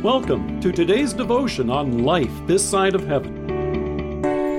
Welcome to today's devotion on life this side of heaven.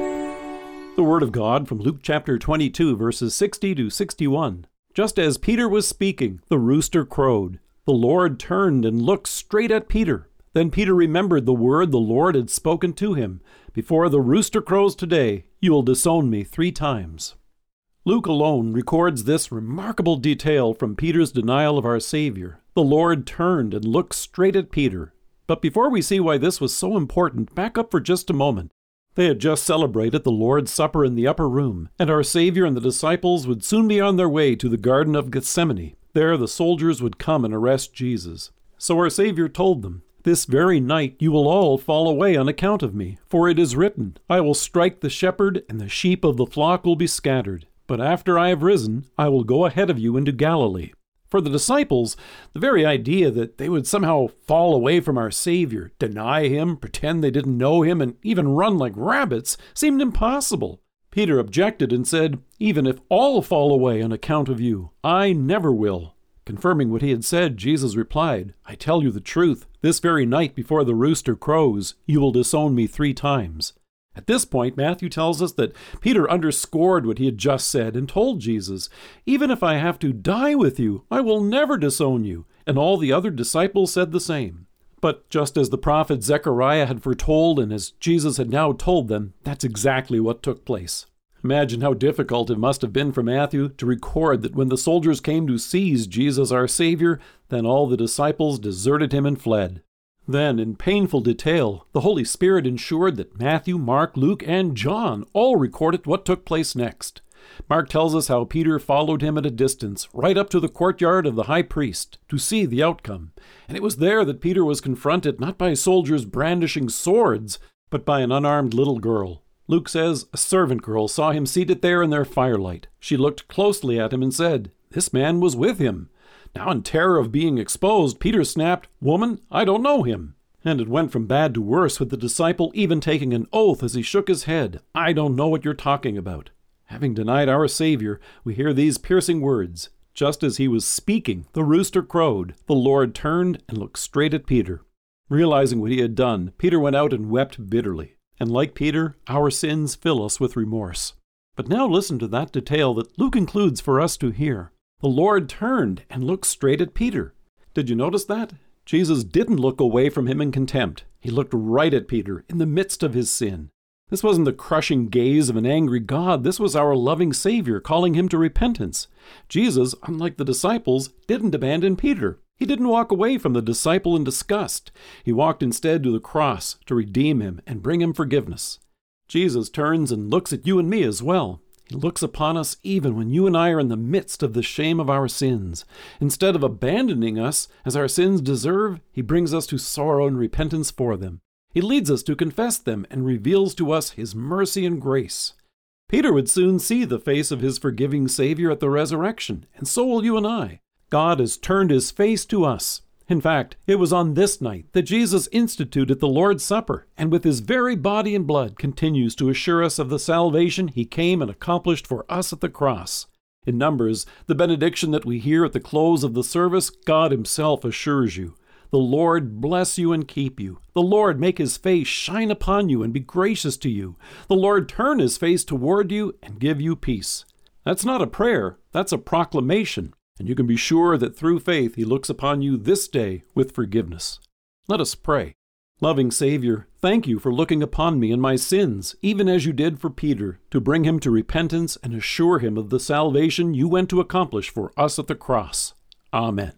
The Word of God from Luke chapter 22, verses 60 to 61. Just as Peter was speaking, the rooster crowed. The Lord turned and looked straight at Peter. Then Peter remembered the word the Lord had spoken to him. Before the rooster crows today, you will disown me 3 times. Luke alone records this remarkable detail from Peter's denial of our Savior. The Lord turned and looked straight at Peter. But before we see why this was so important, back up for just a moment. They had just celebrated the Lord's Supper in the upper room, and our Savior and the disciples would soon be on their way to the Garden of Gethsemane. There the soldiers would come and arrest Jesus. So our Savior told them, "This very night you will all fall away on account of me, for it is written, I will strike the shepherd, and the sheep of the flock will be scattered. But after I have risen, I will go ahead of you into Galilee." For the disciples, the very idea that they would somehow fall away from our Savior, deny him, pretend they didn't know him, and even run like rabbits seemed impossible. Peter objected and said, "Even if all fall away on account of you, I never will." Confirming what he had said, Jesus replied, "I tell you the truth, this very night before the rooster crows, you will disown me 3 times. At this point, Matthew tells us that Peter underscored what he had just said and told Jesus, "Even if I have to die with you, I will never disown you." And all the other disciples said the same. But just as the prophet Zechariah had foretold and as Jesus had now told them, that's exactly what took place. Imagine how difficult it must have been for Matthew to record that when the soldiers came to seize Jesus our Savior, then all the disciples deserted him and fled. Then, in painful detail, the Holy Spirit ensured that Matthew, Mark, Luke, and John all recorded what took place next. Mark tells us how Peter followed him at a distance, right up to the courtyard of the high priest, to see the outcome. And it was there that Peter was confronted not by soldiers brandishing swords, but by an unarmed little girl. Luke says a servant girl saw him seated there in their firelight. She looked closely at him and said, "This man was with him." Now in terror of being exposed, Peter snapped, "Woman, I don't know him." And it went from bad to worse, with the disciple even taking an oath as he shook his head, "I don't know what you're talking about." Having denied our Savior, we hear these piercing words. Just as he was speaking, the rooster crowed. The Lord turned and looked straight at Peter. Realizing what he had done, Peter went out and wept bitterly. And like Peter, our sins fill us with remorse. But now listen to that detail that Luke includes for us to hear. The Lord turned and looked straight at Peter. Did you notice that? Jesus didn't look away from him in contempt. He looked right at Peter in the midst of his sin. This wasn't the crushing gaze of an angry God. This was our loving Savior calling him to repentance. Jesus, unlike the disciples, didn't abandon Peter. He didn't walk away from the disciple in disgust. He walked instead to the cross to redeem him and bring him forgiveness. Jesus turns and looks at you and me as well. He looks upon us even when you and I are in the midst of the shame of our sins. Instead of abandoning us as our sins deserve, he brings us to sorrow and repentance for them. He leads us to confess them and reveals to us his mercy and grace. Peter would soon see the face of his forgiving Savior at the resurrection, and so will you and I. God has turned his face to us. In fact, it was on this night that Jesus instituted the Lord's Supper, and with his very body and blood continues to assure us of the salvation he came and accomplished for us at the cross. In Numbers, the benediction that we hear at the close of the service, God himself assures you, "The Lord bless you and keep you. The Lord make his face shine upon you and be gracious to you. The Lord turn his face toward you and give you peace." That's not a prayer, that's a proclamation. And you can be sure that through faith he looks upon you this day with forgiveness. Let us pray. Loving Savior, thank you for looking upon me and my sins, even as you did for Peter, to bring him to repentance and assure him of the salvation you went to accomplish for us at the cross. Amen.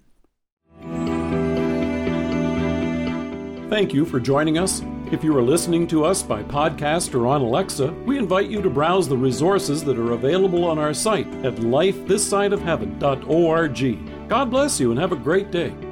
Thank you for joining us. If you are listening to us by podcast or on Alexa, we invite you to browse the resources that are available on our site at lifethissideofheaven.org. God bless you and have a great day.